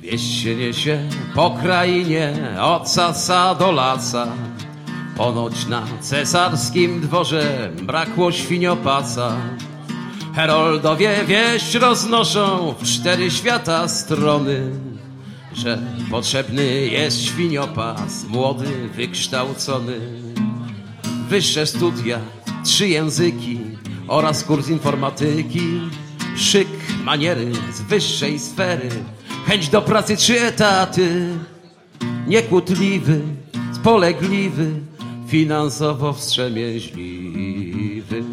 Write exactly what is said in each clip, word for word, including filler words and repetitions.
Wieść się niesie po krainie od sasa do lasa. Ponoć na cesarskim dworze brakło świniopasa. Heroldowie wieść roznoszą w cztery świata strony, że potrzebny jest świniopas, młody, wykształcony. Wyższe studia, trzy języki oraz kurs informatyki, szyk, maniery z wyższej sfery, chęć do pracy, trzy etaty, niekłótliwy, spolegliwy, finansowo wstrzemięźliwy.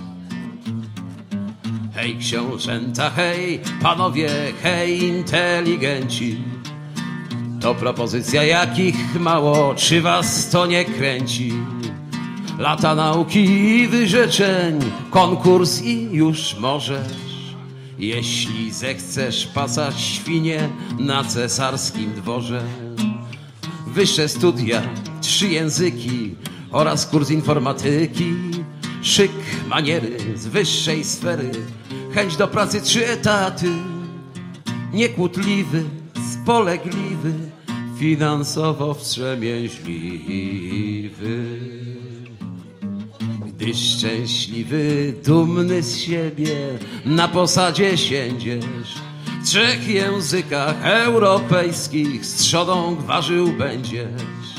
Hej książęta, hej panowie, hej inteligenci, to propozycja jakich mało, czy was to nie kręci? Lata nauki i wyrzeczeń, konkurs i już możesz, jeśli zechcesz pasać świnie na cesarskim dworze. Wyższe studia, trzy języki oraz kurs informatyki, szyk, maniery z wyższej sfery, chęć do pracy, trzy etaty, niekłótliwy, spolegliwy, finansowo wstrzemięźliwy. Gdy szczęśliwy, dumny z siebie na posadzie siędziesz, w trzech językach europejskich z trzodą gwarzył będziesz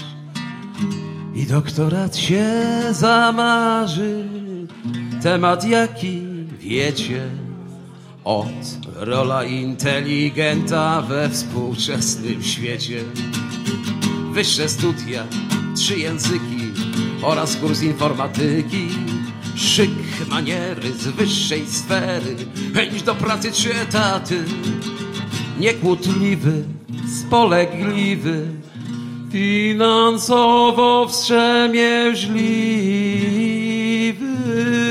i doktorat się zamarzy, temat jaki wiecie, od rola inteligenta we współczesnym świecie. Wyższe studia, trzy języki oraz kurs informatyki, szyk, maniery z wyższej sfery, chęć do pracy, trzy etaty, niekłótliwy, spolegliwy, finansowo wstrzemięźliwy.